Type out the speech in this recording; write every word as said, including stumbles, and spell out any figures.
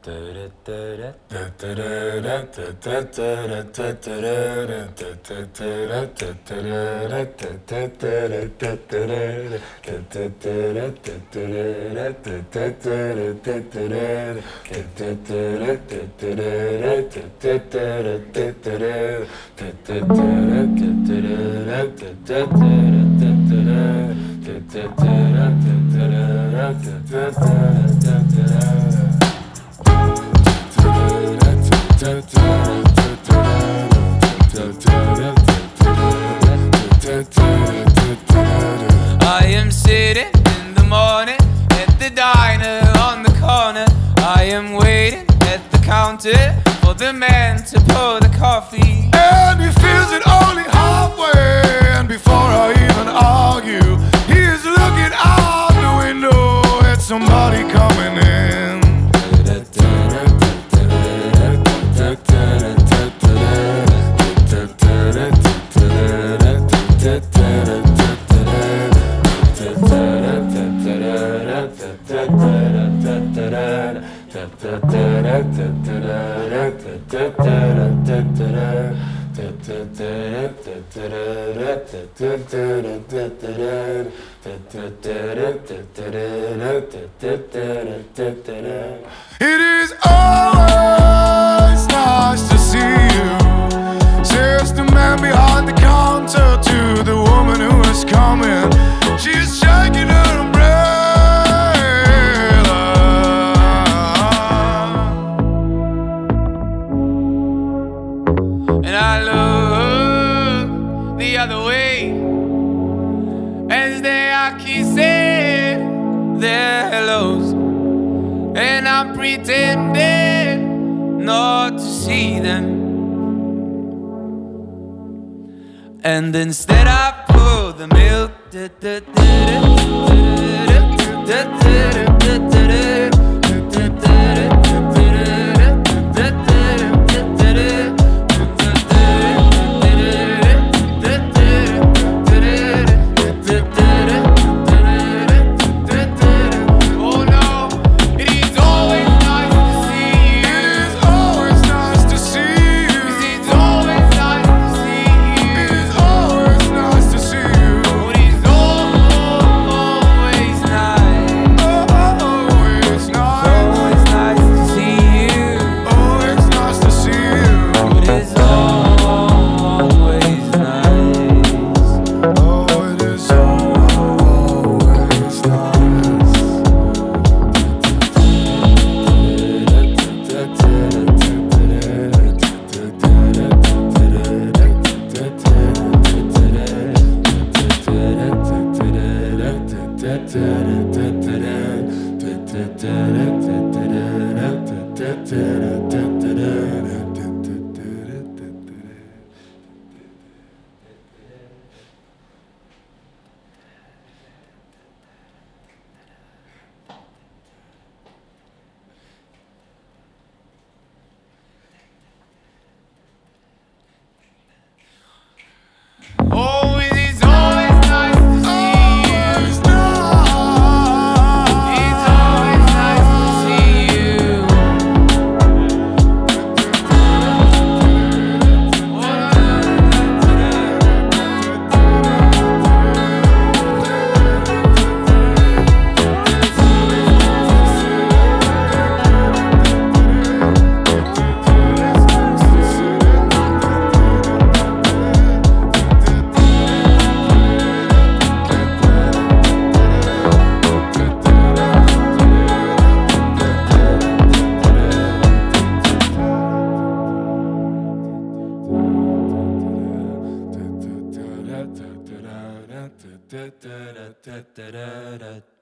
I am sitting in the morning at the diner on the corner. I am waiting at the counter for the man to pour the coffee. And he feels it only halfway, and before I even argue, he is looking out the window at somebody coming in. It is always nice to see you, says the man behind the counter to the woman who is coming. She's shaking her umbrella, And I look the other way as they are kissing their hellos, and I'm pretending not to see them. And instead I pour the milk. Oh, it is always nice to see you. It's always nice to see you. da da da da da da